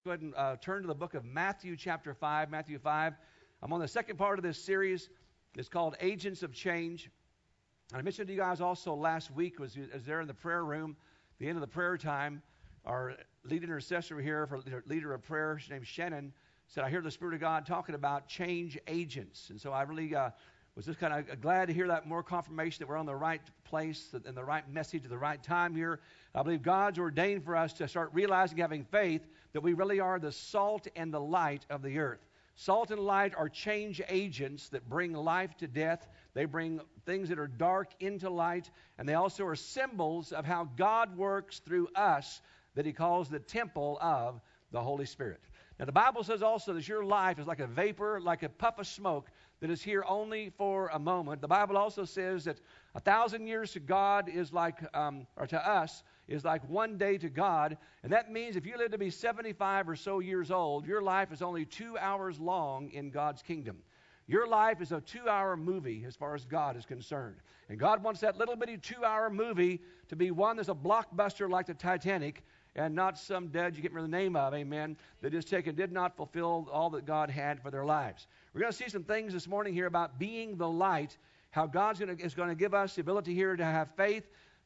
Go ahead and turn to the book of Matthew chapter 5. Matthew 5. I'm on the second part of this series. It's called Agents of Change. And I mentioned to you guys also last week was there in the prayer room, the end of the prayer time, our lead intercessor here, for leader of prayer, his name's Shannon, said, I hear the Spirit of God talking about change agents. And so I really was just kind of glad to hear that, more confirmation that we're on the right place and the right message at the right time here. I believe God's ordained for us to start realizing, having faith, that we really are the salt and the light of the earth. Salt and light are change agents that bring life to death. They bring things that are dark into light, and they also are symbols of how God works through us, that He calls the temple of the Holy Spirit. Now, the Bible says also that your life is like a vapor, like a puff of smoke that is here only for a moment. The Bible also says that 1,000 years to God is like, or to us, is like one day to God. And that means if you live to be 75 or so years old, your life is only 2 hours long in God's kingdom. Your life is a 2-hour movie as far as God is concerned. And God wants that little bitty 2-hour movie to be one that's a blockbuster like the Titanic, and not some dead you can't remember the name of, amen, that is taken, did not fulfill all that God had for their lives. We're going to see some things this morning here about being the light, how God is going to give us the ability here to have faith,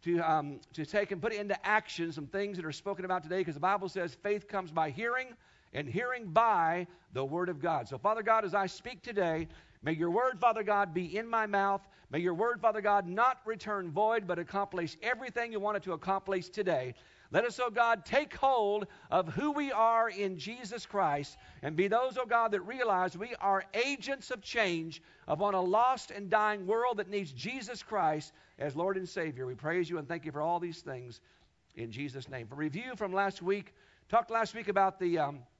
to take and put into action some things that are spoken about today, because the Bible says faith comes by hearing, and hearing by the Word of God. So, Father God, as I speak today, may your Word, Father God, be in my mouth. May your Word, Father God, not return void, but accomplish everything you want it to accomplish today. Let us, oh God, take hold of who we are in Jesus Christ and be those, oh God, that realize we are agents of change upon a lost and dying world that needs Jesus Christ as Lord and Savior. We praise you and thank you for all these things in Jesus' name. For review from last week, talked last week about the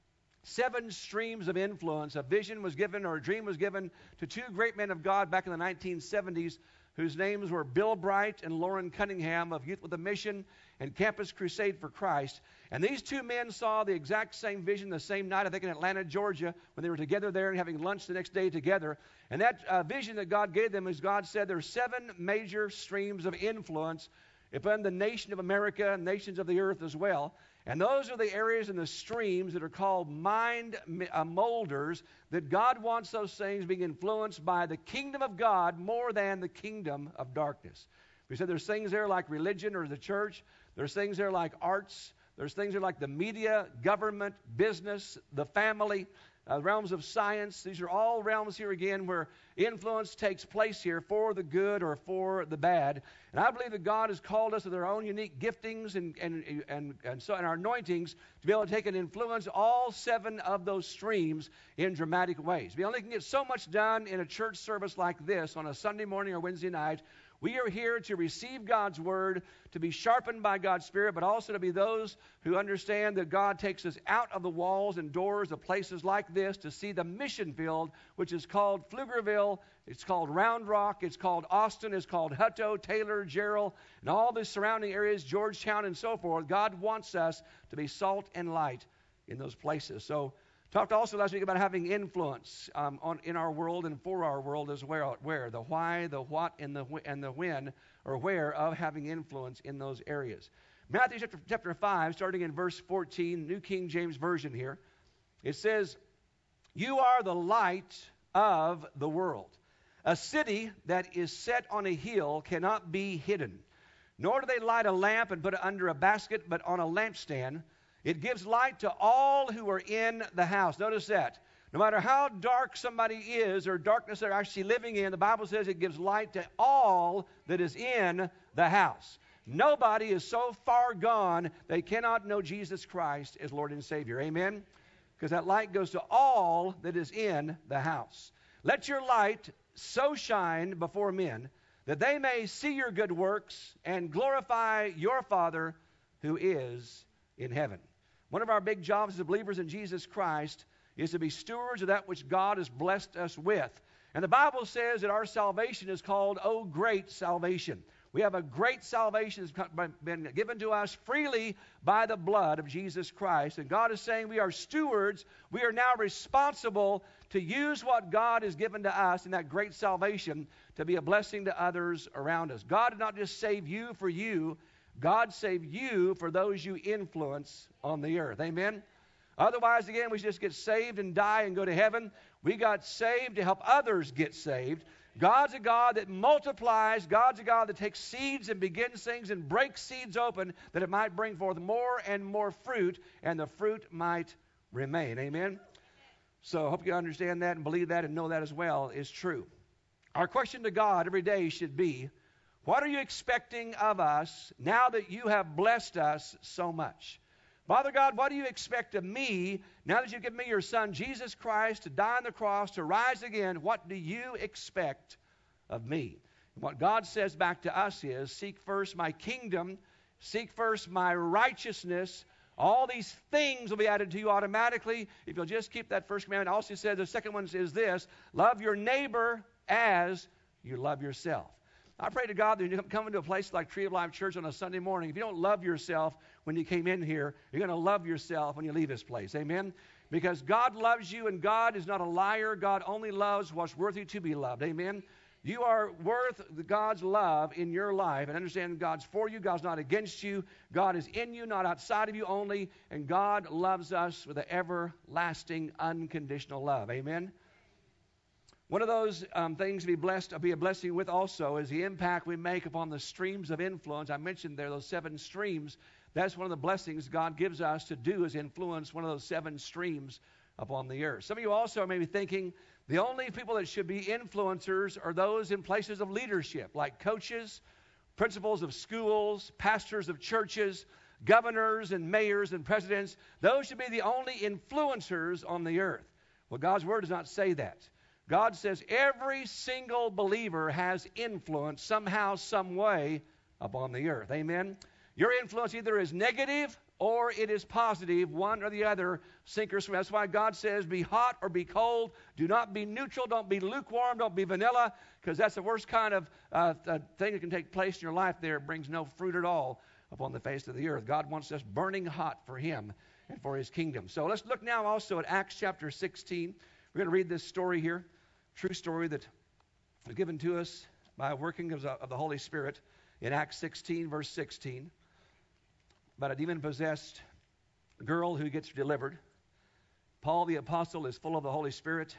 7 streams of influence. A vision was given, or a dream was given, to 2 great men of God back in the 1970s, whose names were Bill Bright and Lauren Cunningham of Youth with a Mission and Campus Crusade for Christ. And these 2 men saw the exact same vision the same night, I think in Atlanta, Georgia, when they were together there and having lunch the next day together. And that vision that God gave them is, God said, there are 7 major streams of influence upon the nation of America and nations of the earth as well. And those are the areas and the streams that are called mind molders, that God wants those things being influenced by the kingdom of God more than the kingdom of darkness. We said there's things there like religion or the church. There's things there like arts. There's things there like the media, government, business, the family, realms of science. These are all realms here again where influence takes place here for the good or for the bad. And I believe that God has called us with our own unique giftings and our anointings to be able to take and influence all 7 of those streams in dramatic ways. We only can get so much done in a church service like this on a Sunday morning or Wednesday night. We are here to receive God's word, to be sharpened by God's Spirit, but also to be those who understand that God takes us out of the walls and doors of places like this to see the mission field, which is called Pflugerville, it's called Round Rock, it's called Austin, it's called Hutto, Taylor, Gerald, and all the surrounding areas, Georgetown and so forth. God wants us to be salt and light in those places. So, talked also last week about having influence in our world and for our world as well. Where the why, the what, and the when, or where of having influence in those areas. Matthew chapter 5, starting in verse 14, New King James Version here. It says, "You are the light of the world. A city that is set on a hill cannot be hidden. Nor do they light a lamp and put it under a basket, but on a lampstand. It gives light to all who are in the house." Notice that. No matter how dark somebody is or darkness they're actually living in, the Bible says it gives light to all that is in the house. Nobody is so far gone they cannot know Jesus Christ as Lord and Savior. Amen? Because that light goes to all that is in the house. "Let your light so shine before men that they may see your good works and glorify your Father who is in heaven." One of our big jobs as believers in Jesus Christ is to be stewards of that which God has blessed us with. And the Bible says that our salvation is called, "Oh, great salvation." We have a great salvation that's been given to us freely by the blood of Jesus Christ. And God is saying we are stewards. We are now responsible to use what God has given to us in that great salvation to be a blessing to others around us. God did not just save you for you. God saved you for those you influence on the earth. Amen? Otherwise, again, we just get saved and die and go to heaven. We got saved to help others get saved. God's a God that multiplies. God's a God that takes seeds and begins things and breaks seeds open that it might bring forth more and more fruit, and the fruit might remain. Amen? So I hope you understand that and believe that and know that as well is true. Our question to God every day should be, what are you expecting of us now that you have blessed us so much? Father God, what do you expect of me now that you've given me your Son, Jesus Christ, to die on the cross, to rise again? What do you expect of me? And what God says back to us is, seek first my kingdom, seek first my righteousness. All these things will be added to you automatically if you'll just keep that first commandment. Also says the second one is this, love your neighbor as you love yourself. I pray to God that when you come into a place like Tree of Life Church on a Sunday morning, if you don't love yourself when you came in here, you're going to love yourself when you leave this place. Amen? Because God loves you, and God is not a liar. God only loves what's worthy to be loved. Amen? You are worth God's love in your life, and understand God's for you. God's not against you. God is in you, not outside of you only, and God loves us with an everlasting, unconditional love. Amen? One of those things to be a blessing with also is the impact we make upon the streams of influence. I mentioned there those 7 streams. That's one of the blessings God gives us to do is influence one of those 7 streams upon the earth. Some of you also may be thinking the only people that should be influencers are those in places of leadership, like coaches, principals of schools, pastors of churches, governors and mayors and presidents. Those should be the only influencers on the earth. Well, God's Word does not say that. God says every single believer has influence somehow, some way upon the earth. Amen? Your influence either is negative or it is positive, one or the other, sink or swim. That's why God says be hot or be cold. Do not be neutral. Don't be lukewarm. Don't be vanilla, because that's the worst kind of thing that can take place in your life there. It brings no fruit at all upon the face of the earth. God wants us burning hot for Him and for His kingdom. So let's look now also at Acts chapter 16. We're going to read this story here. True story that was given to us by working of the Holy Spirit in Acts 16, verse 16, about a demon-possessed girl who gets delivered. Paul the Apostle is full of the Holy Spirit.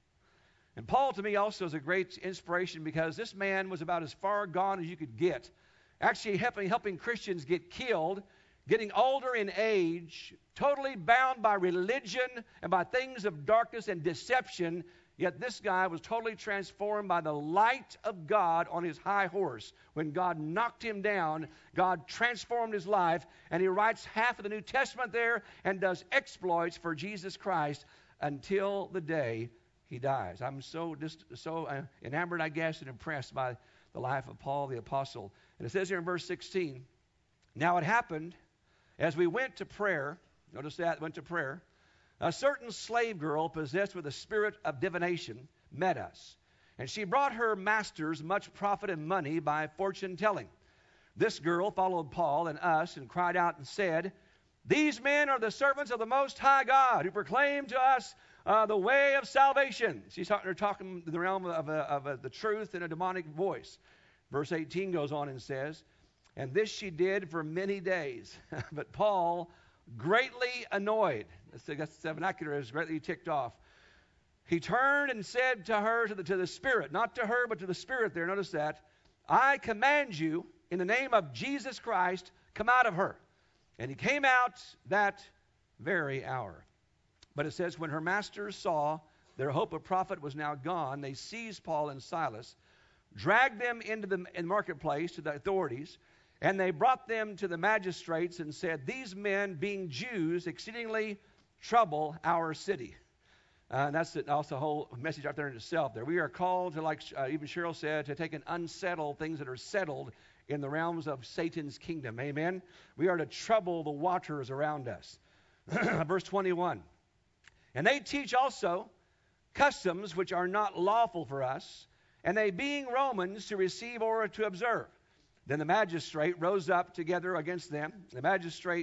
And Paul, to me, also is a great inspiration because this man was about as far gone as you could get, actually helping Christians get killed, getting older in age, totally bound by religion and by things of darkness and deception. Yet this guy was totally transformed by the light of God on his high horse. When God knocked him down, God transformed his life, and he writes half of the New Testament there and does exploits for Jesus Christ until the day he dies. I'm so enamored, I guess, and impressed by the life of Paul the Apostle. And it says here in verse 16, now it happened as we went to prayer, notice that, went to prayer, a certain slave girl possessed with a spirit of divination met us, and she brought her masters much profit and money by fortune telling. This girl followed Paul and us and cried out and said, these men are the servants of the Most High God who proclaim to us the way of salvation. She's talking in the realm of the truth in a demonic voice. Verse 18 goes on and says, and this she did for many days. But Paul, greatly annoyed, that's the vernacular, is greatly ticked off. He turned and said to her, to the Spirit, not to her, but to the Spirit there, notice that, I command you, in the name of Jesus Christ, come out of her. And he came out that very hour. But it says, when her masters saw their hope of profit was now gone, they seized Paul and Silas, dragged them into the marketplace to the authorities, and they brought them to the magistrates and said, these men, being Jews, exceedingly trouble our city. And that's also a whole message out there in itself there. We are called to, like even Cheryl said, to take and unsettle things that are settled in the realms of Satan's kingdom. Amen? We are to trouble the waters around us. Verse 21. And they teach also customs which are not lawful for us, and they being Romans to receive or to observe. Then the magistrate rose up together against them. The magistrate,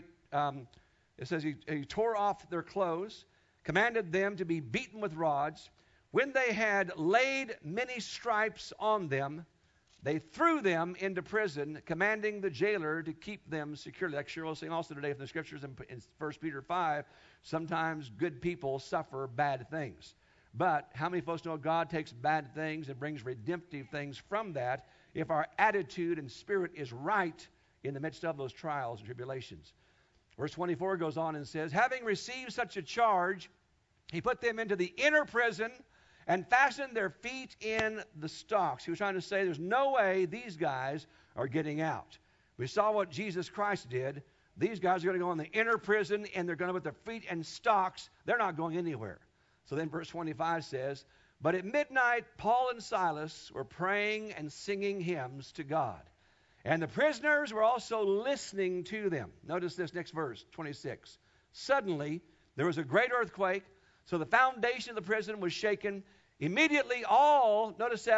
it says he tore off their clothes, commanded them to be beaten with rods. When they had laid many stripes on them, they threw them into prison, commanding the jailer to keep them securely. Like Cheryl was saying also today from the scriptures in 1 Peter 5, sometimes good people suffer bad things. But how many folks know God takes bad things and brings redemptive things from that if our attitude and spirit is right in the midst of those trials and tribulations? Verse 24 goes on and says, having received such a charge, he put them into the inner prison and fastened their feet in the stocks. He was trying to say there's no way these guys are getting out. We saw what Jesus Christ did. These guys are going to go in the inner prison, and they're going to put their feet in stocks. They're not going anywhere. So then verse 25 says, but at midnight, Paul and Silas were praying and singing hymns to God. And the prisoners were also listening to them. Notice this next verse, 26. Suddenly, there was a great earthquake, so the foundation of the prison was shaken. Immediately all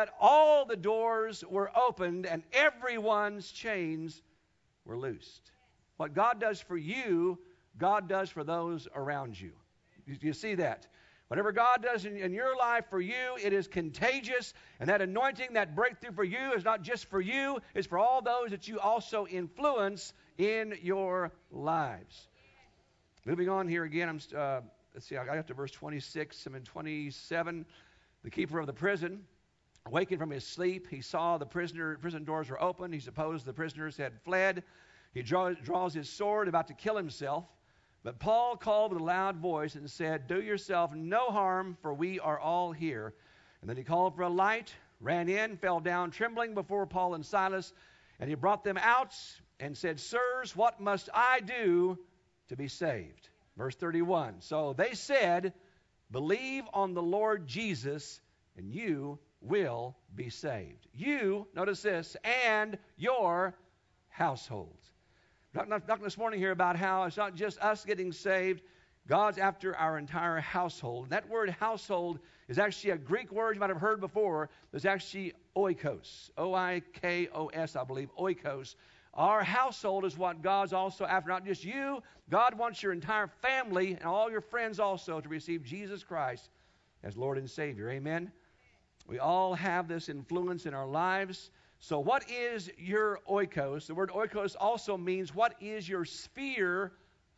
the doors were opened and everyone's chains were loosed. What God does for you, God does for those around you. You see that? Whatever God does in your life for you, it is contagious. And that anointing, that breakthrough for you is not just for you, it's for all those that you also influence in your lives. Moving on here again, let's see, I got to verse 26 and 27. The keeper of the prison, awakened from his sleep, he saw the prison doors were open. He supposed the prisoners had fled. He draws his sword, about to kill himself. But Paul called with a loud voice and said, do yourself no harm, for we are all here. And then he called for a light, ran in, fell down trembling before Paul and Silas. And he brought them out and said, sirs, what must I do to be saved? Verse 31. So they said, believe on the Lord Jesus, and you will be saved. You, notice this, and your households. Talking this morning here about how it's not just us getting saved. God's after our entire household. And that word household is actually a Greek word you might have heard before. It's actually oikos. O-I-K-O-S, I believe, oikos. Our household is what God's also after. Not just you. God wants your entire family and all your friends also to receive Jesus Christ as Lord and Savior. Amen? We all have this influence in our lives. So what is your oikos? The word oikos also means what is your sphere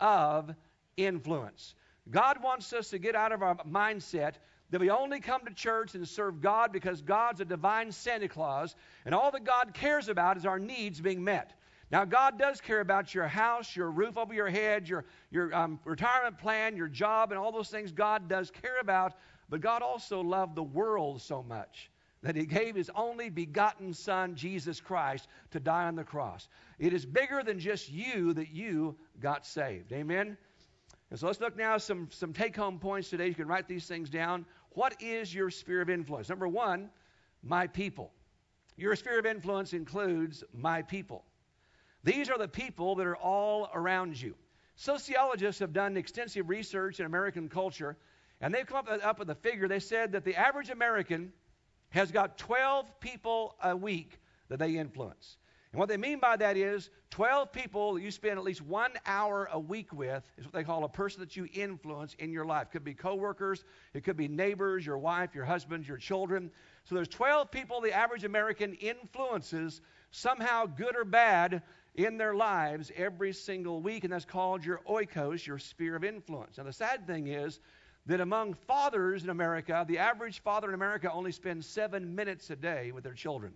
of influence. God wants us to get out of our mindset that we only come to church and serve God because God's a divine Santa Claus, and all that God cares about is our needs being met. Now, God does care about your house, your roof over your head, your retirement plan, your job, and all those things God does care about, but God also loved the world so much that he gave his only begotten Son, Jesus Christ, to die on the cross. It is bigger than just you that you got saved. Amen? And so let's look now at some take-home points today. You can write these things down. What is your sphere of influence? Number one, my people. Your sphere of influence includes my people. These are the people that are all around you. Sociologists have done extensive research in American culture, and they've come up with a figure. They said that the average American has got 12 people a week that they influence. And what they mean by that is 12 people that you spend at least 1 hour a week with is what they call a person that you influence in your life. It could be coworkers, it could be neighbors, your wife, your husband, your children. So there's 12 people the average American influences somehow, good or bad, in their lives every single week, and that's called your oikos, your sphere of influence. Now the sad thing is that among fathers in America, the average father in America only spends 7 minutes a day with their children.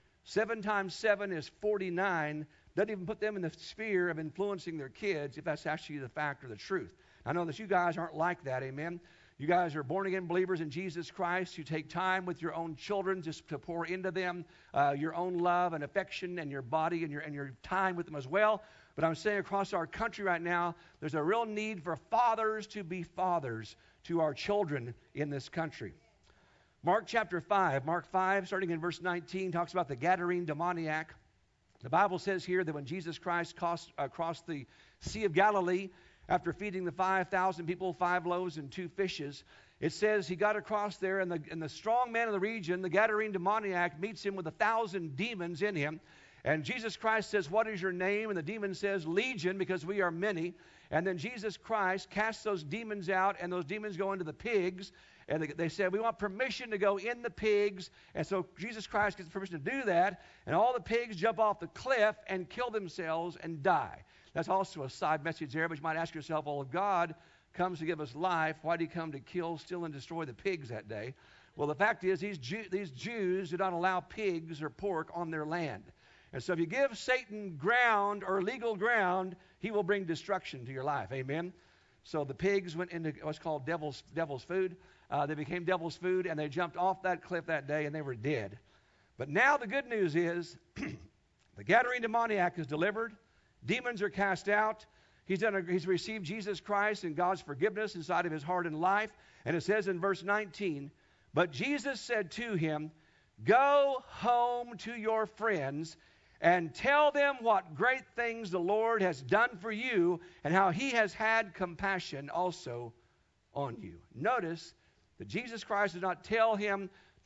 7 times 7 is 49. Doesn't even put them in the sphere of influencing their kids, if that's actually the fact or the truth. I know that you guys aren't like that, amen? You guys are born-again believers in Jesus Christ. You take time with your own children just to pour into them your own love and affection and your body and your time with them as well. But I'm saying across our country right now, there's a real need for fathers to be fathers to our children in this country. Mark chapter 5, starting in verse 19, talks about the Gadarene demoniac. The Bible says here that when Jesus Christ crossed the Sea of Galilee, after feeding the 5,000 people, 5 loaves and 2 fishes, it says he got across there, and the strong man of the region, the Gadarene demoniac, meets him with 1,000 demons in him. And Jesus Christ says, what is your name? And the demon says, Legion, because we are many. And then Jesus Christ casts those demons out, and those demons go into the pigs. And they said, we want permission to go in the pigs. And so Jesus Christ gets permission to do that. And all the pigs jump off the cliff and kill themselves and die. That's also a side message there. But you might ask yourself, well, if God comes to give us life, why did he come to kill, steal, and destroy the pigs that day? Well, the fact is, these Jews do not allow pigs or pork on their land. And so if you give Satan ground or legal ground, he will bring destruction to your life. Amen? So the pigs went into what's called devil's food. They became devil's food, and they jumped off that cliff that day, and they were dead. But now the good news is the Gadarene demoniac is delivered. Demons are cast out. He's received Jesus Christ and God's forgiveness inside of his heart and life. And it says in verse 19, but Jesus said to him, go home to your friends and tell them what great things the Lord has done for you and how he has had compassion also on you. Notice that Jesus Christ does not tell them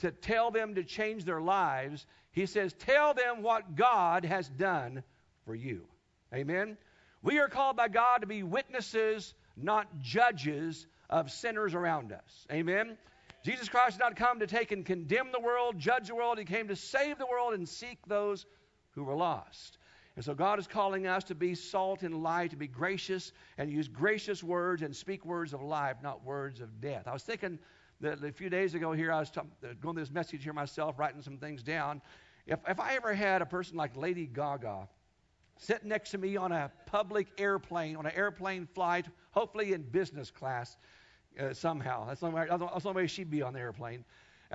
to change their lives. He says, tell them what God has done for you. Amen? We are called by God to be witnesses, not judges of sinners around us. Amen? Jesus Christ did not come to take and condemn the world, judge the world. He came to save the world and seek those who were lost. And so God is calling us to be salt and light, to be gracious and use gracious words and speak words of life, not words of death. I was thinking that a few days ago here, I was going through this message here myself, writing some things down. If I ever had a person like Lady Gaga sitting next to me on a public airplane, on an airplane flight, hopefully in business class somehow. That's the only way she'd be on the airplane.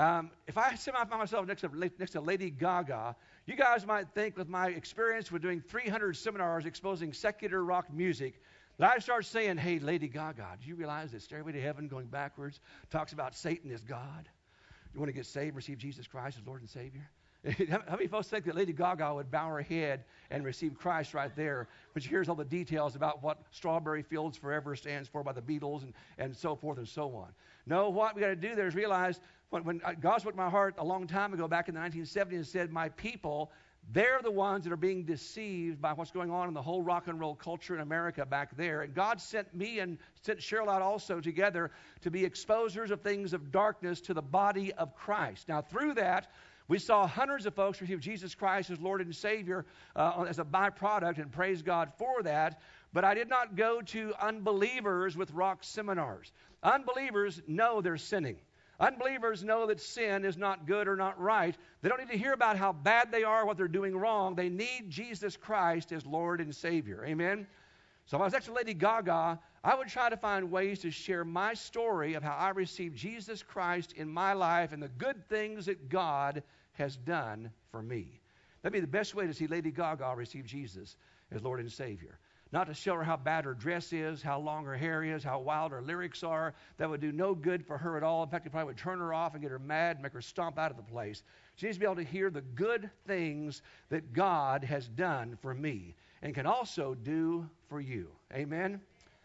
If I somehow find myself next to Lady Gaga, you guys might think with my experience with doing 300 seminars exposing secular rock music, that I start saying, hey, Lady Gaga, do you realize that Stairway to Heaven going backwards talks about Satan as God? You want to get saved, receive Jesus Christ as Lord and Savior? How many folks think that Lady Gaga would bow her head and receive Christ right there when she hears all the details about what Strawberry Fields Forever stands for by the Beatles and so forth and so on? No, what we got to do there is realize when God spoke to my heart a long time ago back in the 1970s and said, my people, they're the ones that are being deceived by what's going on in the whole rock and roll culture in America back there. And God sent me and sent Cheryl out also together to be exposers of things of darkness to the body of Christ. Now, through that, we saw hundreds of folks receive Jesus Christ as Lord and Savior as a byproduct, and praise God for that. But I did not go to unbelievers with rock seminars. Unbelievers know they're sinning. Unbelievers know that sin is not good or not right. They don't need to hear about how bad they are, what they're doing wrong. They need Jesus Christ as Lord and Savior. Amen? So if I was next to Lady Gaga, I would try to find ways to share my story of how I received Jesus Christ in my life and the good things that God has done for me. That'd be the best way to see Lady Gaga receive Jesus as Lord and Savior. Not to show her how bad her dress is, how long her hair is, how wild her lyrics are. That would do no good for her at all. In fact, it probably would turn her off and get her mad and make her stomp out of the place. She needs to be able to hear the good things that God has done for me and can also do for you. Amen?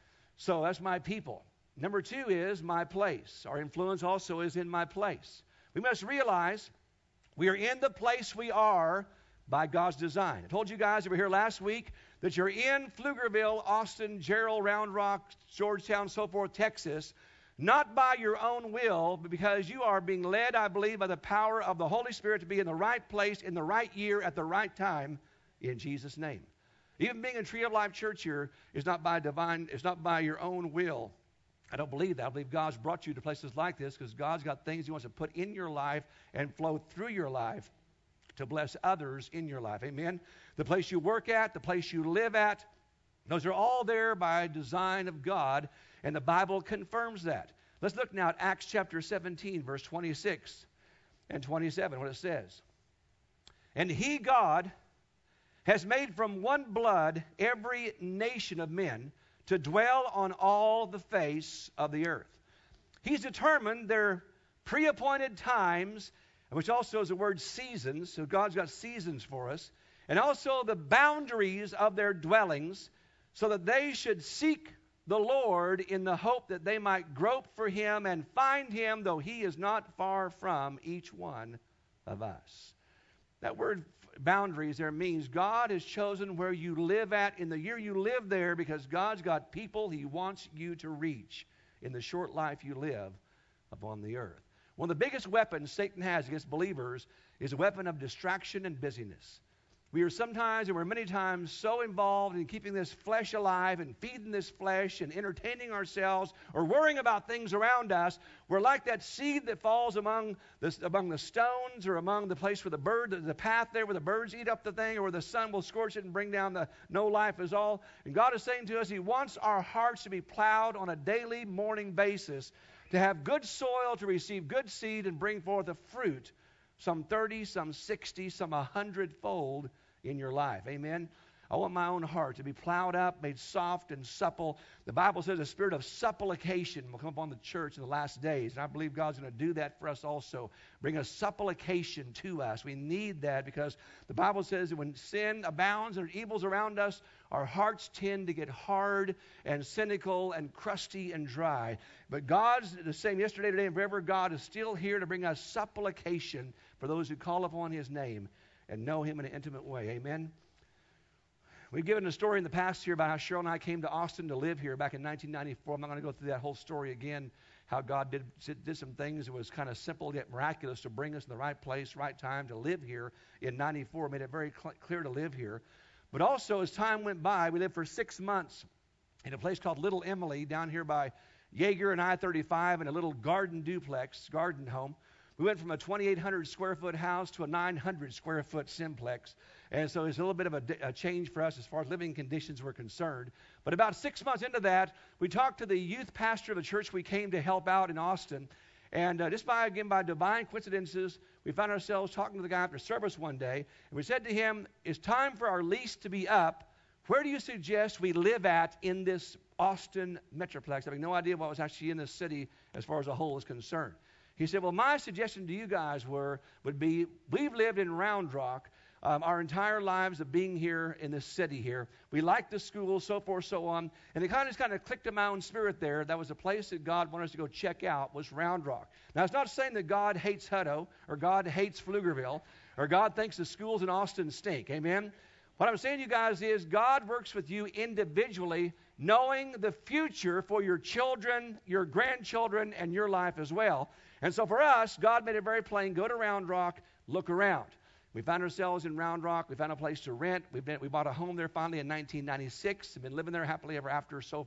So that's my people. Number two is my place. Our influence also is in my place. We must realize we are in the place we are by God's design. I told you guys over here last week that you're in Pflugerville, Austin, Gerald, Round Rock, Georgetown, so forth, Texas, not by your own will, but because you are being led, I believe, by the power of the Holy Spirit to be in the right place, in the right year, at the right time, in Jesus' name. Even being in Tree of Life Church here is not by it's not by your own will. I don't believe that. I believe God's brought you to places like this because God's got things He wants to put in your life and flow through your life to bless others in your life. Amen? The place you work at, the place you live at, those are all there by design of God, and the Bible confirms that. Let's look now at Acts chapter 17, verse 26 and 27, what it says. And He, God, has made from one blood every nation of men to dwell on all the face of the earth. He's determined their pre-appointed times, which also is the word seasons, so God's got seasons for us, and also the boundaries of their dwellings, so that they should seek the Lord in the hope that they might grope for Him and find Him, though He is not far from each one of us. That word boundaries there means God has chosen where you live at in the year you live there, because God's got people He wants you to reach in the short life you live upon the earth. One of the biggest weapons Satan has against believers is a weapon of distraction and busyness. We are sometimes, and we're many times, so involved in keeping this flesh alive and feeding this flesh and entertaining ourselves or worrying about things around us. We're like that seed that falls among the stones, or among the place where the path there where the birds eat up the thing, or where the sun will scorch it and bring down the no life is all. And God is saying to us, He wants our hearts to be plowed on a daily, morning basis, to have good soil, to receive good seed and bring forth a fruit, some 30, some 60, some 100-fold in your life. Amen? I want my own heart to be plowed up, made soft and supple. The Bible says a spirit of supplication will come upon the church in the last days, and I believe God's going to do that for us also. Bring a supplication to us. We need that, because the Bible says that when sin abounds and evils around us, our hearts tend to get hard and cynical and crusty and dry. But God's the same yesterday, today, and forever. God is still here to bring us supplication for those who call upon His name and know Him in an intimate way. Amen? We've given a story in the past here about how Cheryl and I came to Austin to live here back in 1994. I'm not going to go through that whole story again, how God did some things. It was kind of simple yet miraculous to bring us in the right place, right time to live here in 94. Made it very clear to live here. But also, as time went by, we lived for 6 months in a place called Little Emily down here by Yeager and I-35, in a little garden duplex, garden home. We went from a 2,800 square foot house to a 900 square foot simplex. And so it's a little bit of a change for us as far as living conditions were concerned. But about 6 months into that, we talked to the youth pastor of the church we came to help out in Austin. And just by divine coincidences, we found ourselves talking to the guy after service one day. And we said to him, it's time for our lease to be up. Where do you suggest we live at in this Austin metroplex? Having no idea what was actually in this city as far as a whole is concerned. He said, well, my suggestion to you guys would be, we've lived in Round Rock our entire lives of being here in this city here. We like the school, so forth, so on. And it kind of clicked in my own spirit there. That was a place that God wanted us to go check out, was Round Rock. Now, it's not saying that God hates Hutto, or God hates Pflugerville, or God thinks the schools in Austin stink. Amen? What I'm saying to you guys is God works with you individually, knowing the future for your children, your grandchildren, and your life as well. And so for us, God made it very plain. Go to Round Rock, look around. We found ourselves in Round Rock. We found a place to rent. We bought a home there finally in 1996. We've been living there happily ever after so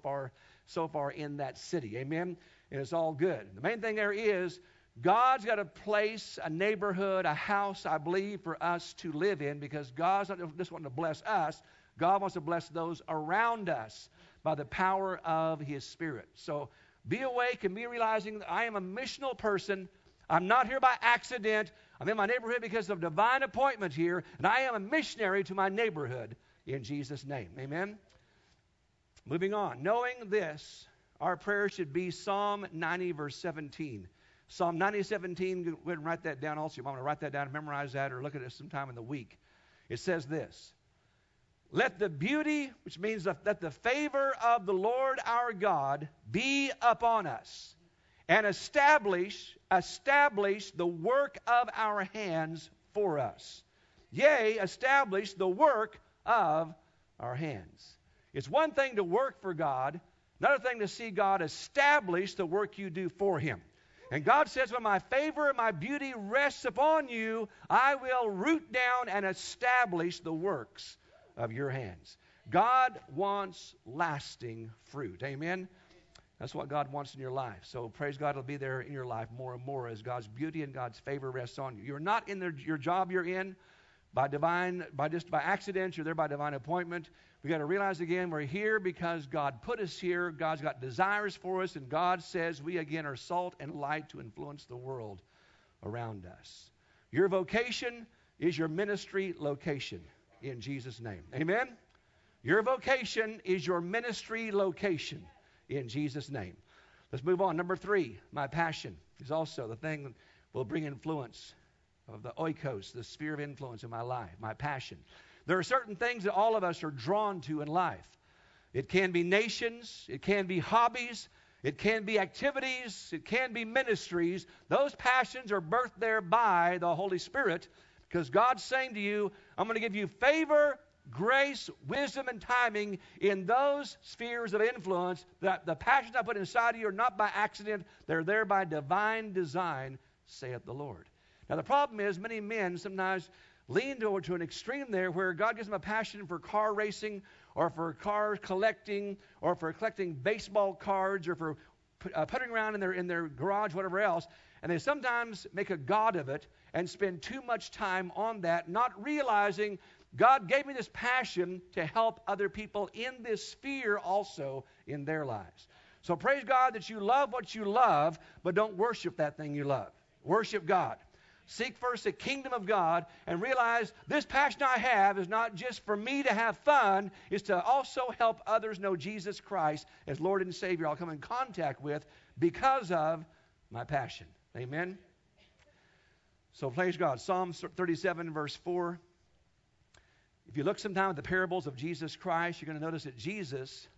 far in that city. Amen? And it's all good. The main thing there is God's got a place, a neighborhood, a house, I believe, for us to live in, because God's not just wanting to bless us. God wants to bless those around us by the power of His Spirit. So be awake and be realizing that I am a missional person. I'm not here by accident. I'm in my neighborhood because of divine appointment here, and I am a missionary to my neighborhood in Jesus' name. Amen? Moving on. Knowing this, our prayer should be Psalm 90, verse 17. Psalm 90, 17, go ahead and write that down also. You want to write that down and memorize that, or look at it sometime in the week. It says this: let the beauty, which means that the favor of the Lord our God be upon us, and establish the work of our hands for us. Yea, establish the work of our hands. It's one thing to work for God, another thing to see God establish the work you do for Him. And God says, when my favor and my beauty rests upon you, I will root down and establish the works of your hands. God wants lasting fruit. Amen? That's what God wants in your life. So praise God, it'll be there in your life more and more as God's beauty and God's favor rests on you. You're not in your job you're in by accident. You're there by divine appointment. We got to realize again, we're here because God put us here. God's got desires for us, and God says we again are salt and light to influence the world around us. Your vocation is your ministry location in Jesus' name. Amen? Your vocation is your ministry location in Jesus' name. Let's move on. Number 3, my passion is also the thing that will bring influence of the oikos, the sphere of influence in my life, my passion. There are certain things that all of us are drawn to in life. It can be nations, it can be hobbies, it can be activities, it can be ministries. Those passions are birthed there by the Holy Spirit, Because God's saying to you, I'm going to give you favor, grace, wisdom, and timing in those spheres of influence. That the passions I put inside of you are not by accident. They're there by divine design, saith the Lord. Now, the problem is many men sometimes lean toward to an extreme there where God gives them a passion for car racing or for car collecting or for collecting baseball cards or for putting around in their garage, whatever else. And they sometimes make a god of it and spend too much time on that, not realizing God gave me this passion to help other people in this sphere also in their lives. So praise God that you love what you love, but don't worship that thing you love. Worship God. Seek first the kingdom of God and realize this passion I have is not just for me to have fun, it's to also help others know Jesus Christ as Lord and Savior I'll come in contact with because of my passion. Amen? So praise God. Psalm 37 verse 4. If you look sometime at the parables of Jesus Christ, you're going to notice that Jesus,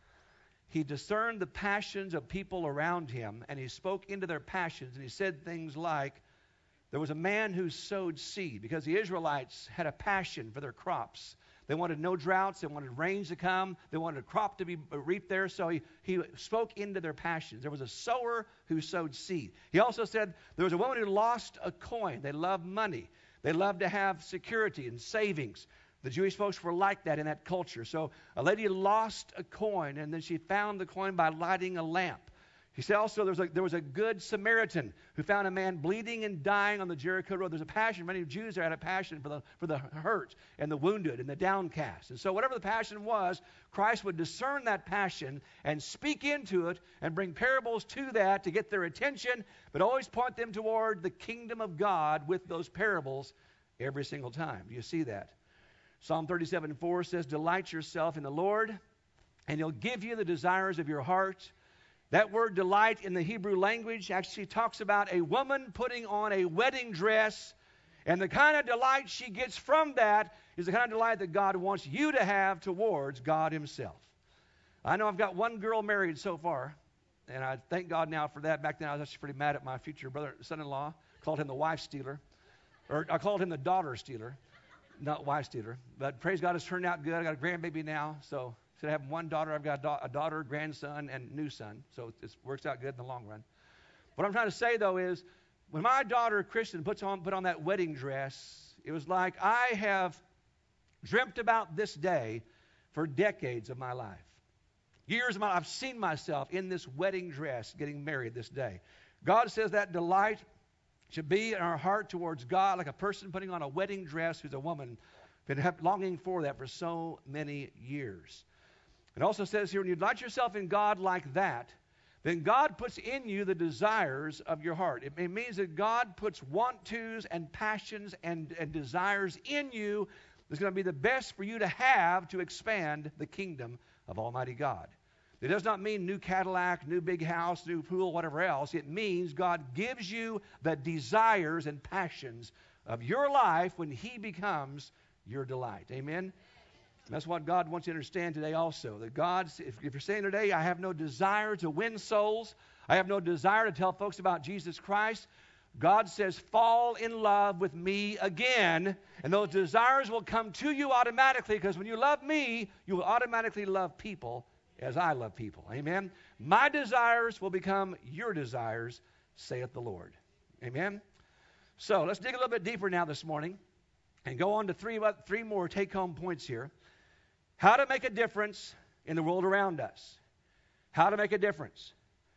he discerned the passions of people around him, and he spoke into their passions, and he said things like, there was a man who sowed seed because the Israelites had a passion for their crops. They wanted no droughts. They wanted rains to come. They wanted a crop to be reaped there. So he spoke into their passions. There was a sower who sowed seed. He also said there was a woman who lost a coin. They loved money. They loved to have security and savings. The Jewish folks were like that in that culture. So a lady lost a coin, and then she found the coin by lighting a lamp. He said also there was a good Samaritan who found a man bleeding and dying on the Jericho road. There's a passion. Many Jews there had a passion for the hurt and the wounded and the downcast. And so whatever the passion was, Christ would discern that passion and speak into it and bring parables to that to get their attention, but always point them toward the kingdom of God with those parables every single time. Do you see that? Psalm 37:4 says, delight yourself in the Lord, and he'll give you the desires of your heart. That word delight in the Hebrew language actually talks about a woman putting on a wedding dress, and the kind of delight she gets from that is the kind of delight that God wants you to have towards God himself. I know I've got one girl married so far, and I thank God now for that. Back then I was actually pretty mad at my future son-in-law. Called him the wife stealer, or I called him the daughter stealer, not wife stealer. But praise God, it's turned out good. I got a grandbaby now, so instead of having one daughter, I've got a daughter, grandson, and new son. So it works out good in the long run. What I'm trying to say, though, is when my daughter, Kristen, put on that wedding dress, it was like I have dreamt about this day for decades of my life. Years of my life, I've seen myself in this wedding dress getting married this day. God says that delight should be in our heart towards God like a person putting on a wedding dress who's a woman, been longing for that for so many years. It also says here, when you delight yourself in God like that, then God puts in you the desires of your heart. It means that God puts want-tos and passions and desires in you that's going to be the best for you to have to expand the kingdom of Almighty God. It does not mean new Cadillac, new big house, new pool, whatever else. It means God gives you the desires and passions of your life when he becomes your delight. Amen? That's what God wants you to understand today also. That God, if you're saying today, I have no desire to win souls, I have no desire to tell folks about Jesus Christ, God says, fall in love with me again, and those desires will come to you automatically, because when you love me, you will automatically love people as I love people. Amen? My desires will become your desires, saith the Lord. Amen? So let's dig a little bit deeper now this morning and go on to three more take-home points here. How to make a difference in the world around us. How to make a difference.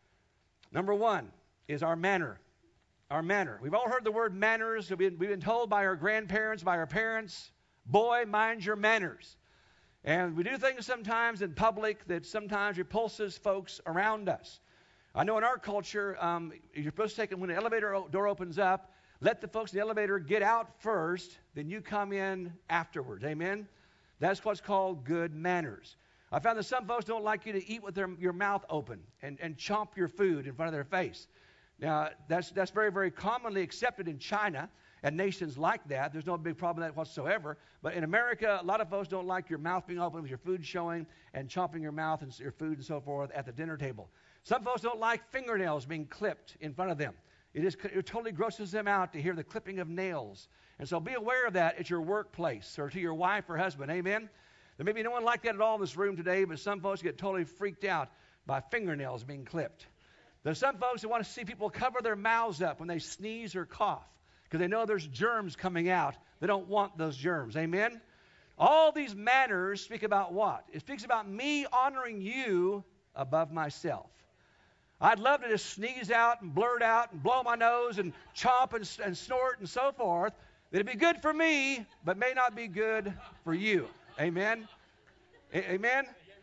Number one is our manner. Our manner. We've all heard the word manners. We've been told by our grandparents, by our parents, boy, mind your manners. And we do things sometimes in public that sometimes repulses folks around us. I know in our culture, you're supposed to take it when the elevator door opens up, let the folks in the elevator get out first, then you come in afterwards. Amen? That's what's called good manners. I found that some folks don't like you to eat with your mouth open and chomp your food in front of their face. Now, that's very, very commonly accepted in China and nations like that. There's no big problem with that whatsoever. But in America, a lot of folks don't like your mouth being open with your food showing and chomping your mouth and your food and so forth at the dinner table. Some folks don't like fingernails being clipped in front of them. It totally grosses them out to hear the clipping of nails. And so be aware of that at your workplace or to your wife or husband. Amen? There may be no one like that at all in this room today, but some folks get totally freaked out by fingernails being clipped. There's some folks that want to see people cover their mouths up when they sneeze or cough because they know there's germs coming out. They don't want those germs. Amen? All these manners speak about what? It speaks about me honoring you above myself. I'd love to just sneeze out and blurt out and blow my nose and chomp and snort and so forth. It'd be good for me, but may not be good for you. Amen? Amen?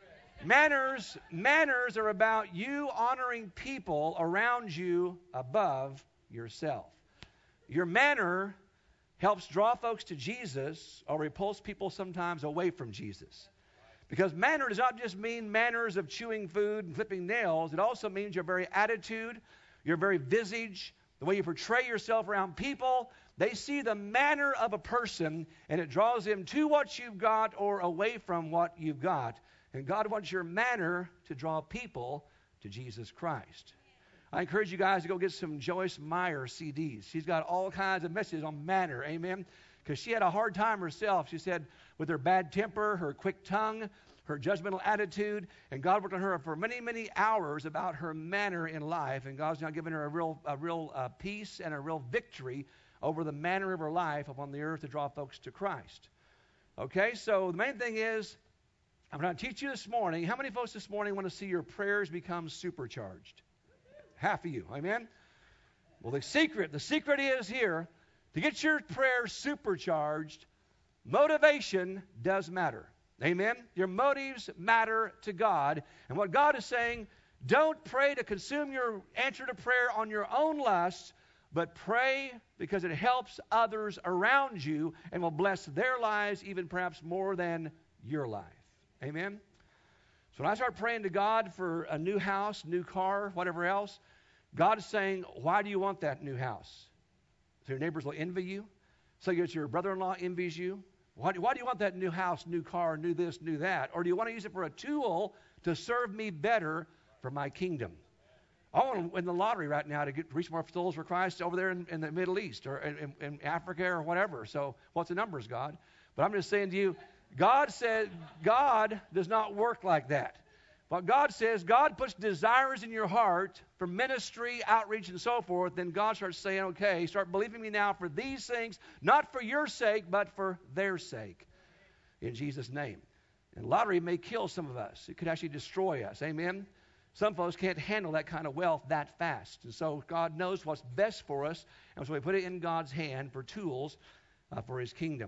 Manners are about you honoring people around you above yourself. Your manner helps draw folks to Jesus or repulse people sometimes away from Jesus. Because manner does not just mean manners of chewing food and clipping nails. It also means your very attitude, your very visage, the way you portray yourself around people. They see the manner of a person, and it draws them to what you've got or away from what you've got. And God wants your manner to draw people to Jesus Christ. I encourage you guys to go get some Joyce Meyer CDs. She's got all kinds of messages on manner. Amen? Because she had a hard time herself. She said with her bad temper, her quick tongue, her judgmental attitude, and God worked on her for many, many hours about her manner in life. And God's now given her a real peace and a real victory over the manner of her life upon the earth to draw folks to Christ. Okay, so the main thing is, I'm going to teach you this morning. How many folks this morning want to see your prayers become supercharged? Half of you, amen? Well, the secret is here, to get your prayers supercharged, motivation does matter. Amen? Your motives matter to God. And what God is saying, don't pray to consume your answer to prayer on your own lusts, but pray because it helps others around you and will bless their lives even perhaps more than your life. Amen? So when I start praying to God for a new house, new car, whatever else, God is saying, why do you want that new house? So your neighbors will envy you? So your brother-in-law envies you? Why do you want that new house, new car, new this, new that? Or do you want to use it for a tool to serve me better for my kingdom? I want to win the lottery right now to reach more souls for Christ over there in the Middle East or in Africa or whatever. So what's the numbers, God? But I'm just saying to you, God said, God does not work like that. What God says, God puts desires in your heart for ministry, outreach, and so forth. Then God starts saying, okay, start believing me now for these things, not for your sake, but for their sake. In Jesus' name. And lottery may kill some of us. It could actually destroy us. Amen? Some folks can't handle that kind of wealth that fast. And so God knows what's best for us. And so we put it in God's hand for tools for his kingdom.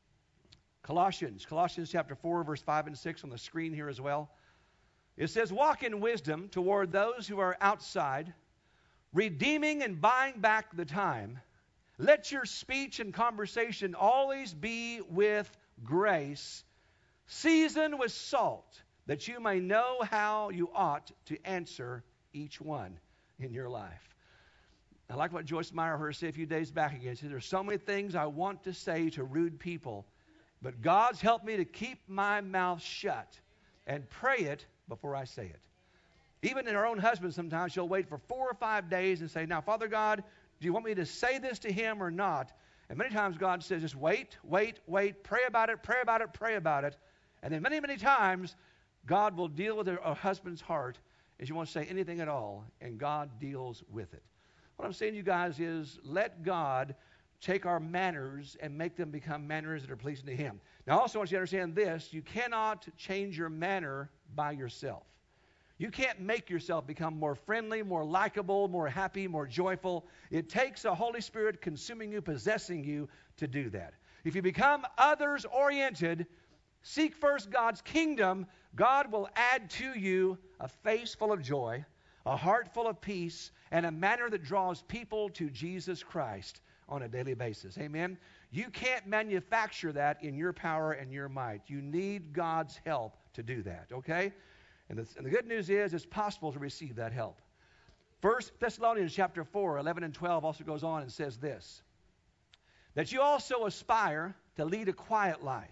Colossians chapter 4, verse 5 and 6 on the screen here as well. It says, walk in wisdom toward those who are outside, redeeming and buying back the time. Let your speech and conversation always be with grace, seasoned with salt, that you may know how you ought to answer each one in your life. I like what Joyce Meyer heard say a few days back again. She said, there's so many things I want to say to rude people, but God's helped me to keep my mouth shut and pray it before I say it. Even in her own husband, sometimes she'll wait for 4 or 5 days and say, now, Father God, do you want me to say this to him or not? And many times God says, just wait, pray about it. And then many, many times, God will deal with her husband's heart and she won't say anything at all, and God deals with it. What I'm saying to you guys is, let God take our manners and make them become manners that are pleasing to him. Now, I also want you to understand this. You cannot change your manner by yourself. You can't make yourself become more friendly, more likable, more happy, more joyful. It takes a Holy Spirit consuming you, possessing you to do that. If you become others-oriented, seek first God's kingdom, God will add to you a face full of joy, a heart full of peace, and a manner that draws people to Jesus Christ on a daily basis. Amen? You can't manufacture that in your power and your might. You need God's help to do that, okay? And the good news is it's possible to receive that help. 1 Thessalonians chapter 4, 11 and 12 also goes on and says this, that you also aspire to lead a quiet life,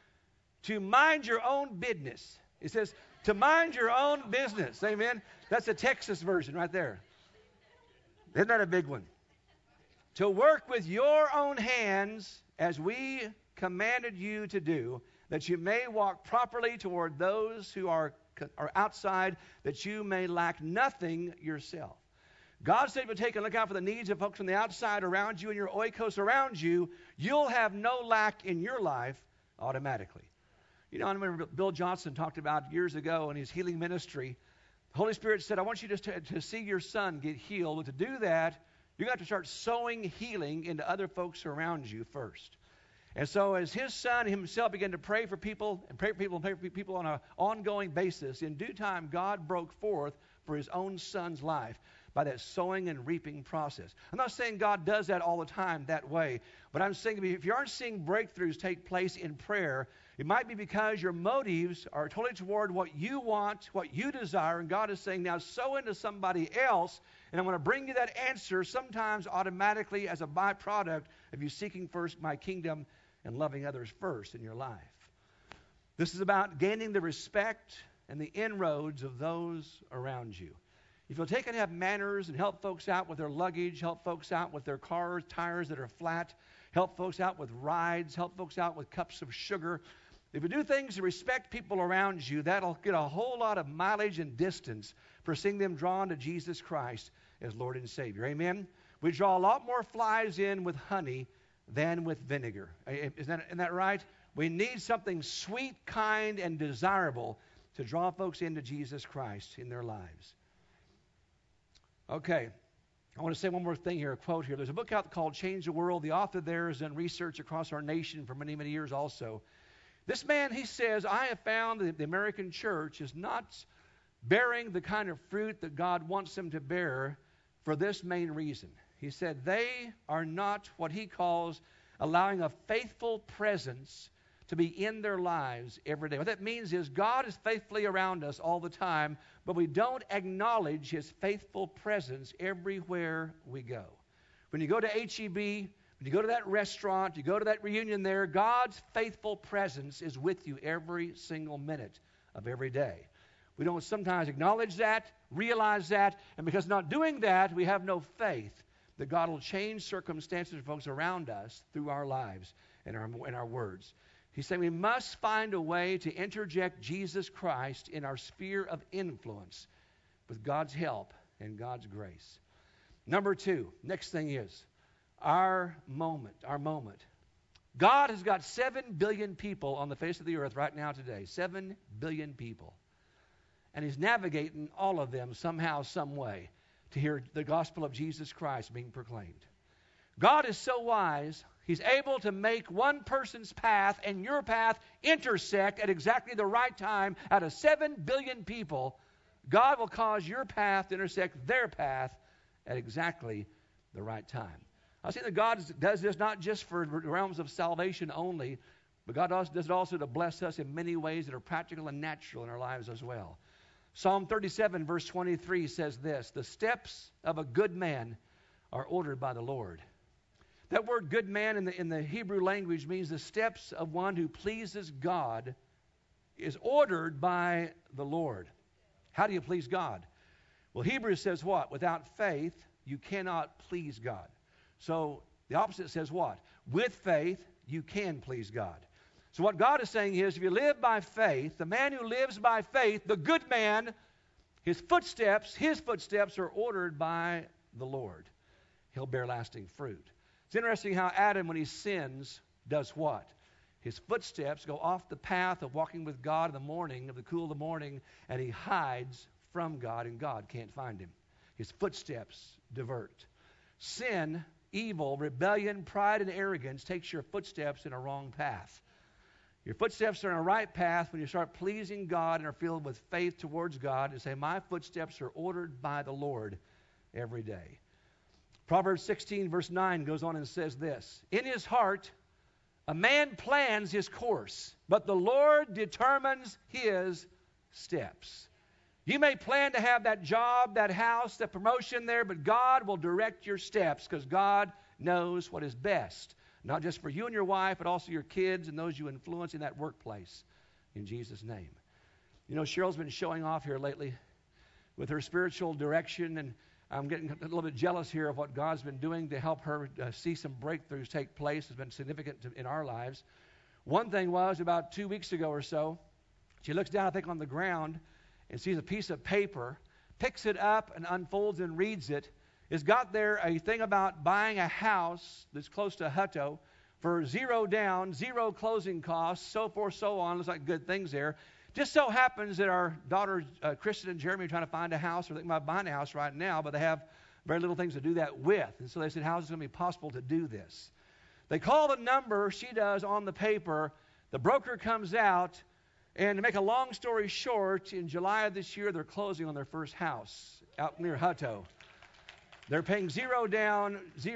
to mind your own business. It says to mind your own business. Amen? That's the Texas version right there. Isn't that a big one? To work with your own hands as we commanded you to do, that you may walk properly toward those who are outside, that you may lack nothing yourself. God said, if you take a look out for the needs of folks on the outside around you and your oikos around you, you'll have no lack in your life automatically. You know, I remember Bill Johnson talked about years ago in his healing ministry. The Holy Spirit said, I want you just to see your son get healed. And to do that, you're going to have to start sowing healing into other folks around you first. And so as his son himself began to pray for people and pray for people on an ongoing basis, in due time, God broke forth for his own son's life by that sowing and reaping process. I'm not saying God does that all the time that way, but I'm saying if you aren't seeing breakthroughs take place in prayer, it might be because your motives are totally toward what you want, what you desire, and God is saying, now sow into somebody else, and I'm going to bring you that answer sometimes automatically as a byproduct of you seeking first my kingdom and loving others first in your life. This is about gaining the respect and the inroads of those around you. If you'll take and have manners and help folks out with their luggage, help folks out with their car tires that are flat, help folks out with rides, help folks out with cups of sugar. If you do things to respect people around you, that'll get a whole lot of mileage and distance for seeing them drawn to Jesus Christ as Lord and Savior. Amen? We draw a lot more flies in with honey than with vinegar. Isn't that right? We need something sweet, kind, and desirable to draw folks into Jesus Christ in their lives. Okay, I want to say one more thing here, a quote here. There's a book out called Change the World. The author there has done research across our nation for many, many years also. This man, he says, I have found that the American church is not bearing the kind of fruit that God wants them to bear for this main reason. He said they are not what he calls allowing a faithful presence to be in their lives every day. What that means is God is faithfully around us all the time, but we don't acknowledge his faithful presence everywhere we go. When you go to HEB, when you go to that restaurant, you go to that reunion there, God's faithful presence is with you every single minute of every day. We don't sometimes acknowledge that, realize that, and because not doing that, we have no faith that God will change circumstances for folks around us through our lives and our words. He's saying we must find a way to interject Jesus Christ in our sphere of influence with God's help and God's grace. Number two, next thing is our moment. God has got 7 billion people on the face of the earth right now today. 7 billion people. And he's navigating all of them somehow, some way to hear the gospel of Jesus Christ being proclaimed. God is so wise, he's able to make one person's path and your path intersect at exactly the right time. Out of 7 billion people, God will cause your path to intersect their path at exactly the right time. I see that God does this not just for realms of salvation only, but God does it also to bless us in many ways that are practical and natural in our lives as well. Psalm 37, verse 23 says this, the steps of a good man are ordered by the Lord. That word good man in the Hebrew language means the steps of one who pleases God is ordered by the Lord. How do you please God? Well, Hebrews says what? Without faith, you cannot please God. So the opposite says what? With faith, you can please God. So what God is saying is if you live by faith, the man who lives by faith, the good man, his footsteps are ordered by the Lord. He'll bear lasting fruit. It's interesting how Adam, when he sins, does what? His footsteps go off the path of walking with God in the morning, of the cool of the morning, and he hides from God, and God can't find him. His footsteps divert. Sin, evil, rebellion, pride, and arrogance takes your footsteps in a wrong path. Your footsteps are in a right path when you start pleasing God and are filled with faith towards God and say, my footsteps are ordered by the Lord every day. Proverbs 16, verse 9 goes on and says this, in his heart, a man plans his course, but the Lord determines his steps. You may plan to have that job, that house, that promotion there, but God will direct your steps because God knows what is best. Not just for you and your wife, but also your kids and those you influence in that workplace. In Jesus' name. You know, Cheryl's been showing off here lately with her spiritual direction, and I'm getting a little bit jealous here of what God's been doing to help her see some breakthroughs take place. It's been significant in our lives. One thing was about 2 weeks ago or so, she looks down, I think, on the ground and sees a piece of paper, picks it up and unfolds and reads it. It's got there a thing about buying a house that's close to Hutto for 0 down, 0 closing costs, so forth, so on. Looks like good things there. Just so happens that our daughters, Kristen and Jeremy, are trying to find a house. They're thinking about buying a house right now, but they have very little things to do that with. And so they said, how is it going to be possible to do this? They call the number, she does, on the paper. The broker comes out, and to make a long story short, in July of this year, they're closing on their first house out near Hutto. They're paying 0 down,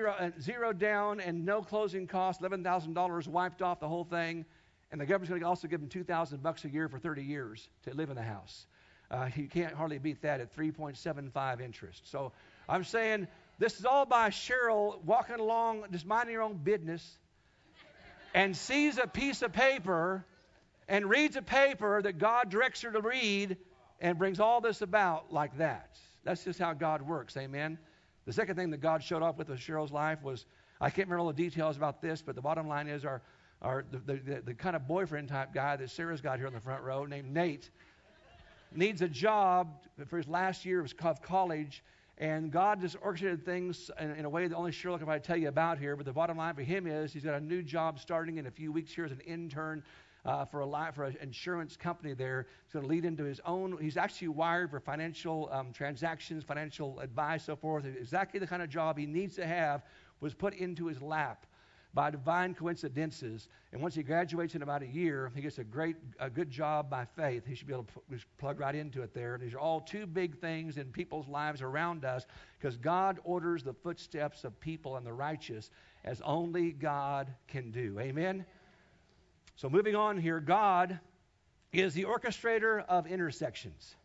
and no closing costs, $11,000 wiped off the whole thing. And the government's going to also give them $2,000 a year for 30 years to live in the house. You can't hardly beat that at 3.75 interest. So I'm saying this is all by Cheryl walking along, just minding her own business, and sees a piece of paper and reads a paper that God directs her to read and brings all this about like that. That's just how God works. Amen. The second thing that God showed up with Cheryl's life was, I can't remember all the details about this, but the bottom line is the kind of boyfriend type guy that Sarah's got here on the front row named Nate needs a job for his last year of college, and God just orchestrated things in a way that only Cheryl can probably tell you about here, but the bottom line for him is he's got a new job starting in a few weeks here as an intern for an insurance company there. It's going to lead into his own. He's actually wired for financial transactions, financial advice, so forth. Exactly the kind of job he needs to have was put into his lap by divine coincidences. And once he graduates in about a year, he gets a good job by faith. He should be able to plug right into it there. And these are all two big things in people's lives around us, because God orders the footsteps of people and the righteous as only God can do. Amen? So moving on here, God is the orchestrator of intersections.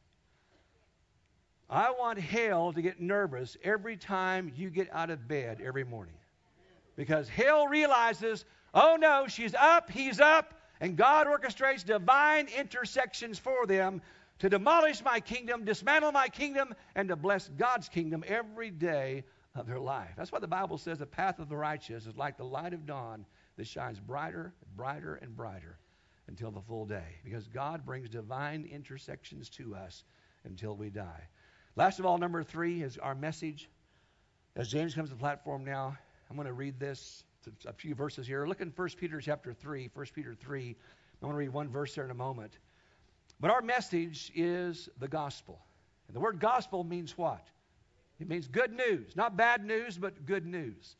I want hell to get nervous every time you get out of bed every morning. Because hell realizes, oh no, she's up, he's up, and God orchestrates divine intersections for them to demolish my kingdom, dismantle my kingdom, and to bless God's kingdom every day of their life. That's why the Bible says the path of the righteous is like the light of dawn that shines brighter, brighter, and brighter until the full day. Because God brings divine intersections to us until we die. Last of all, number 3 is our message. As James comes to the platform now, I'm going to read this, a few verses here. Look in 1 Peter chapter 3, 1 Peter 3. I'm going to read one verse there in a moment. But our message is the gospel. And the word gospel means what? It means good news. Not bad news, but good news.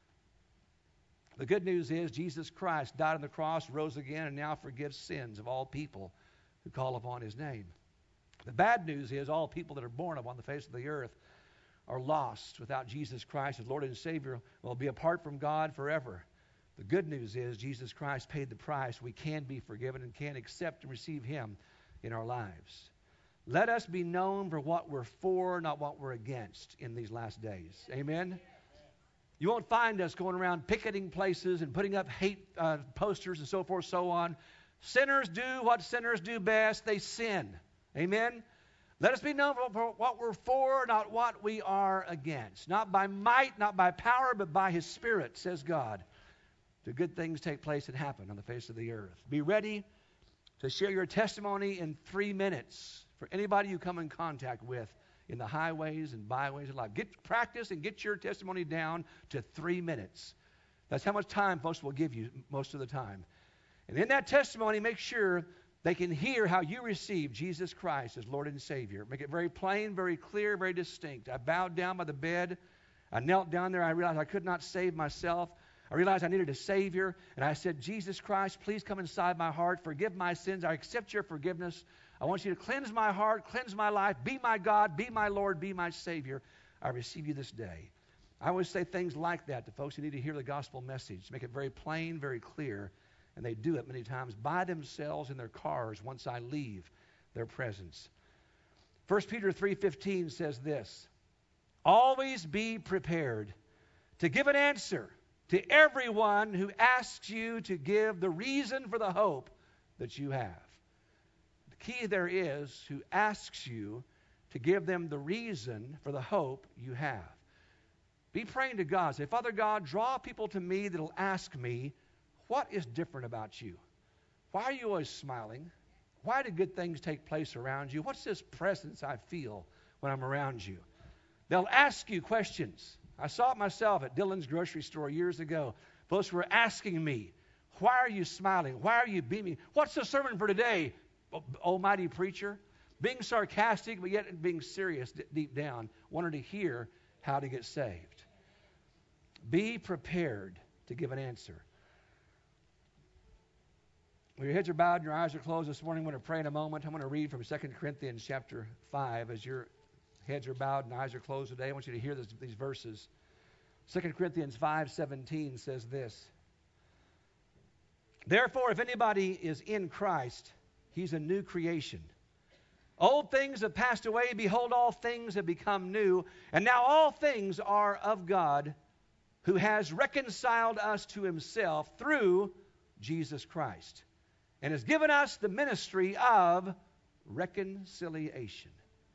The good news is Jesus Christ died on the cross, rose again, and now forgives sins of all people who call upon his name. The bad news is all people that are born upon the face of the earth are lost without Jesus Christ as Lord and Savior, will be apart from God forever. The good news is Jesus Christ paid the price. We can be forgiven and can accept and receive him in our lives. Let us be known for what we're for, not what we're against in these last days. Amen? You won't find us going around picketing places and putting up hate posters and so forth, so on. Sinners do what sinners do best. They sin. Amen? Let us be known for what we're for, not what we are against. Not by might, not by power, but by his Spirit, says God. Do good things take place and happen on the face of the earth. Be ready to share your testimony in 3 minutes for anybody you come in contact with in the highways and byways of life. Get practice and get your testimony down to 3 minutes. That's how much time folks will give you most of the time. And in that testimony, make sure they can hear how you receive Jesus Christ as Lord and Savior. Make it very plain, very clear, very distinct. I bowed down by the bed. I knelt down there. I realized I could not save myself. I realized I needed a Savior. And I said, Jesus Christ, please come inside my heart. Forgive my sins. I accept your forgiveness. I want you to cleanse my heart, cleanse my life. Be my God, be my Lord, be my Savior. I receive you this day. I always say things like that to folks who need to hear the gospel message. Make it very plain, very clear. And they do it many times by themselves in their cars once I leave their presence. 1 Peter 3:15 says this, always be prepared to give an answer to everyone who asks you to give the reason for the hope that you have. The key there is who asks you to give them the reason for the hope you have. Be praying to God. Say, Father God, draw people to me that will ask me, what is different about you? Why are you always smiling? Why do good things take place around you? What's this presence I feel when I'm around you? They'll ask you questions. I saw it myself at Dillon's grocery store years ago. Folks were asking me, why are you smiling? Why are you beaming? What's the sermon for today, almighty preacher? Being sarcastic, but yet being serious deep down, wanted to hear how to get saved. Be prepared to give an answer. When your heads are bowed and your eyes are closed this morning, I'm going to pray in a moment. I'm going to read from 2 Corinthians chapter 5. As your heads are bowed and eyes are closed today, I want you to hear these verses. 2 Corinthians 5:17 says this. Therefore, if anybody is in Christ, he's a new creation. Old things have passed away. Behold, all things have become new. And now all things are of God, who has reconciled us to himself through Jesus Christ, and has given us the ministry of reconciliation.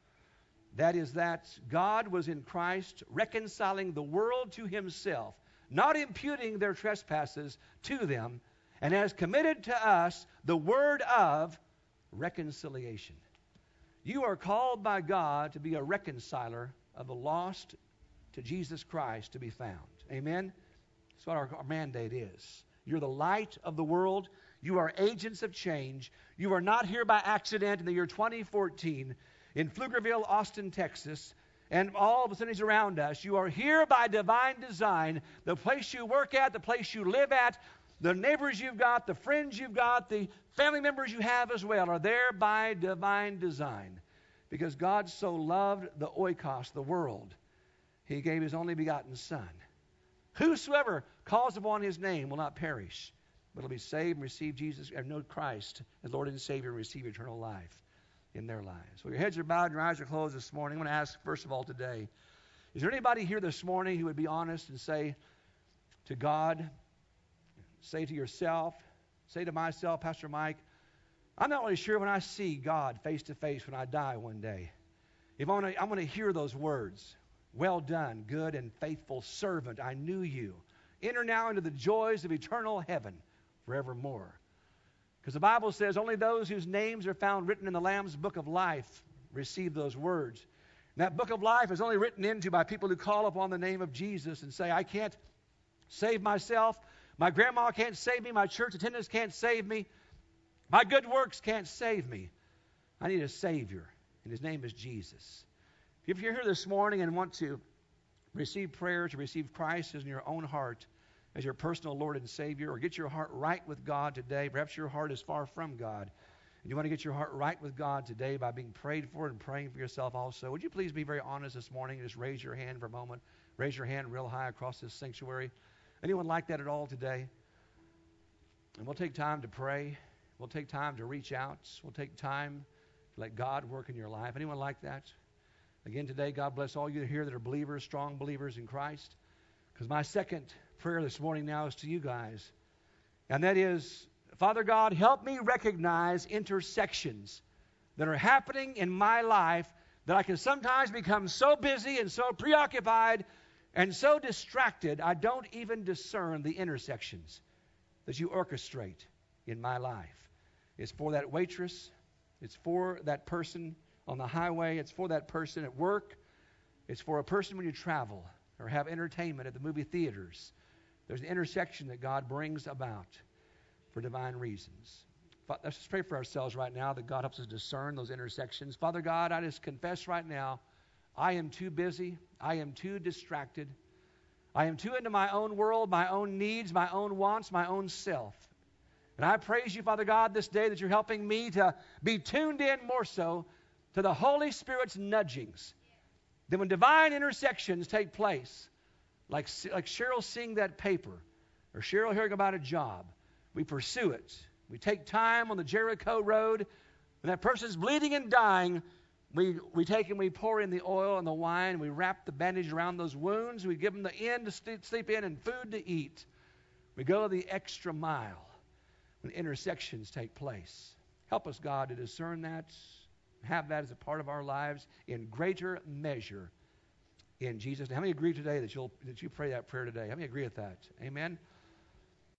That is that God was in Christ reconciling the world to himself, not imputing their trespasses to them, and has committed to us the word of reconciliation. You are called by God to be a reconciler of the lost to Jesus Christ to be found. Amen? That's what our mandate is. You're the light of the world. You are agents of change. You are not here by accident in the year 2014 in Pflugerville, Austin, Texas, and all the cities around us. You are here by divine design. The place you work at, the place you live at, the neighbors you've got, the friends you've got, the family members you have as well are there by divine design. Because God so loved the oikos, the world, he gave his only begotten Son. Whosoever calls upon his name will not perish, but will be saved and receive Jesus, and know Christ as Lord and Savior, and receive eternal life in their lives. So your heads are bowed and your eyes are closed this morning. I'm going to ask, first of all, today, is there anybody here this morning who would be honest and say to God, say to yourself, say to myself, Pastor Mike, I'm not really sure when I see God face to face when I die one day, if I'm going to hear those words, well done, good and faithful servant, I knew you. Enter now into the joys of eternal heaven forevermore. Because the Bible says only those whose names are found written in the Lamb's book of life receive those words. And that book of life is only written into by people who call upon the name of Jesus and say, I can't save myself. My grandma can't save me. My church attendance can't save me. My good works can't save me. I need a Savior, and his name is Jesus. If you're here this morning and want to receive prayer, to receive Christ as in your own heart, as your personal Lord and Savior, or get your heart right with God today, perhaps your heart is far from God, and you want to get your heart right with God today by being prayed for and praying for yourself also, would you please be very honest this morning and just raise your hand for a moment? Raise your hand real high across this sanctuary. Anyone like that at all today? And we'll take time to pray. We'll take time to reach out. We'll take time to let God work in your life. Anyone like that? Again today, God bless all you here that are believers, strong believers in Christ. Because my second prayer this morning now is to you guys. And that is, Father God, help me recognize intersections that are happening in my life that I can sometimes become so busy and so preoccupied and so distracted, I don't even discern the intersections that you orchestrate in my life. It's for that waitress. It's for that person on the highway. It's for that person at work. It's for a person when you travel or have entertainment at the movie theaters. There's an intersection that God brings about for divine reasons. Let's just pray for ourselves right now that God helps us discern those intersections. Father God, I just confess right now, I am too busy. I am too distracted. I am too into my own world, my own needs, my own wants, my own self. And I praise you, Father God, this day that you're helping me to be tuned in more so to the Holy Spirit's nudgings. That when divine intersections take place, like Cheryl seeing that paper, or Cheryl hearing about a job, we pursue it. We take time on the Jericho road. When that person's bleeding and dying, we take and we pour in the oil and the wine. We wrap the bandage around those wounds. We give them the inn to sleep in and food to eat. We go the extra mile when intersections take place. Help us, God, to discern that have that as a part of our lives in greater measure in Jesus' name. How many agree today that you pray that prayer today? How many agree with that? Amen?